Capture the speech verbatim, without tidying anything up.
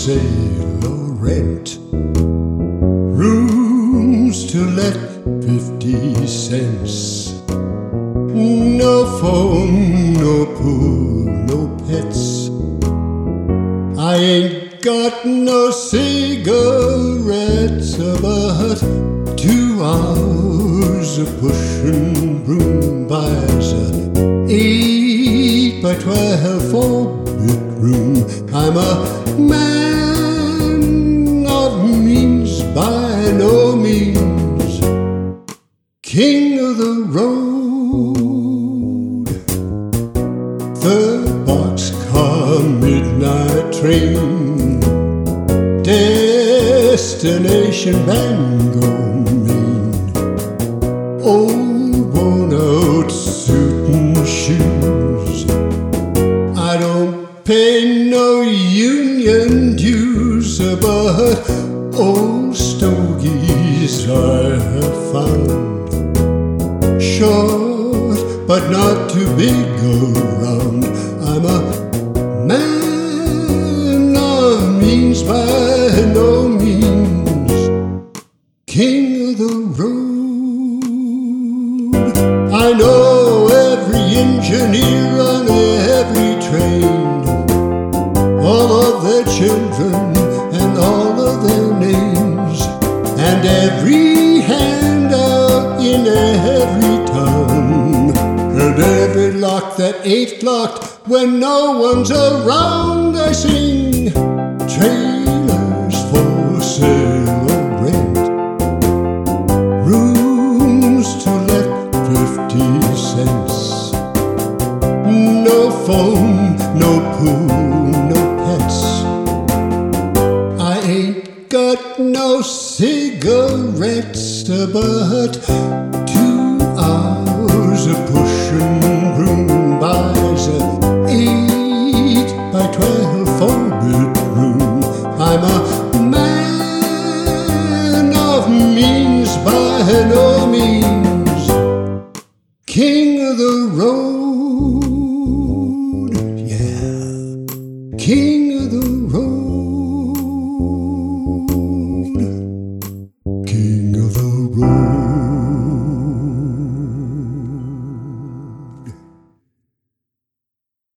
sale or rent. Rooms to let, fifty cents. No phone, no pool, no pets. I ain't got no cigarettes, but two hours of pushing broom buys a eight by twelve four-bedroom. I'm a man of means by no means, king of the road. Third boxcar midnight train, destination Bangor, Maine. Old worn-out suit and shoes. I don't pay no union dues, but old stogies I have found. Short, but not too big around. I'm a man of means by no means, king of the road. I know every engineer on every train, all of their children and all of their names, and every hand out in every town, and every lock that ain't locked when no one's around. I sing trailers for sale or rent, rooms to let, fifty cents. No phone, no pool, no pets. I ain't got no cigarettes, but two hours of pushing broom buys a eight by twelve four-bedroom. I'm a man of means by no means, king of the road, yeah, king of the road.